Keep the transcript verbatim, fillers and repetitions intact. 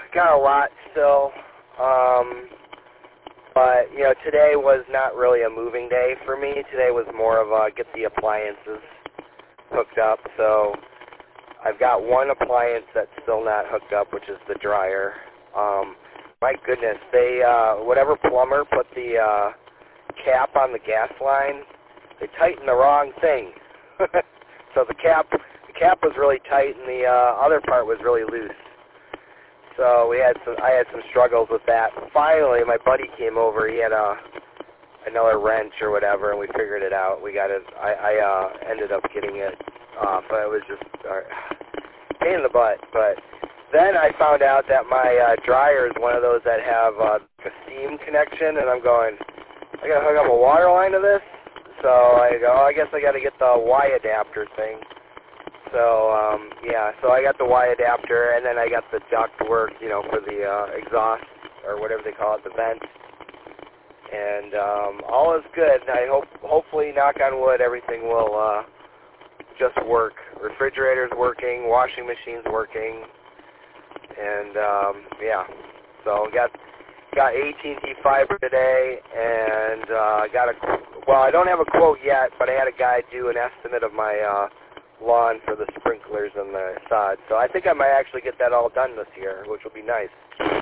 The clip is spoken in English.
got a lot still. Um, but, you know, today was not really a moving day for me. Today was more of a get the appliances hooked up. So I've got one appliance that's still not hooked up, which is the dryer. Um, my goodness, they, uh, whatever plumber put the uh, cap on the gas line, they tightened the wrong thing. So the cap, the cap was really tight, and the uh, other part was really loose. So we had some, I had some struggles with that. Finally, my buddy came over. He had a another wrench or whatever, and we figured it out. We got it. I, I uh, ended up getting it off, but it was just uh, pain in the butt. But then I found out that my uh, dryer is one of those that have uh, a steam connection, and I'm going, I got to hook up a water line to this. So I go, oh, I guess I got to get the Y adapter thing. So, um, yeah, so I got the Y adapter, and then I got the duct work, you know, for the uh, exhaust, or whatever they call it, the vent. And um, all is good. I hope, hopefully, knock on wood, everything will uh, just work. Refrigerator's working, washing machine's working, and, um, yeah. So got got A T and T fiber today, and uh, got a, well, I don't have a quote yet, but I had a guy do an estimate of my uh, lawn for the sprinklers and the sod. So I think I might actually get that all done this year, which will be nice.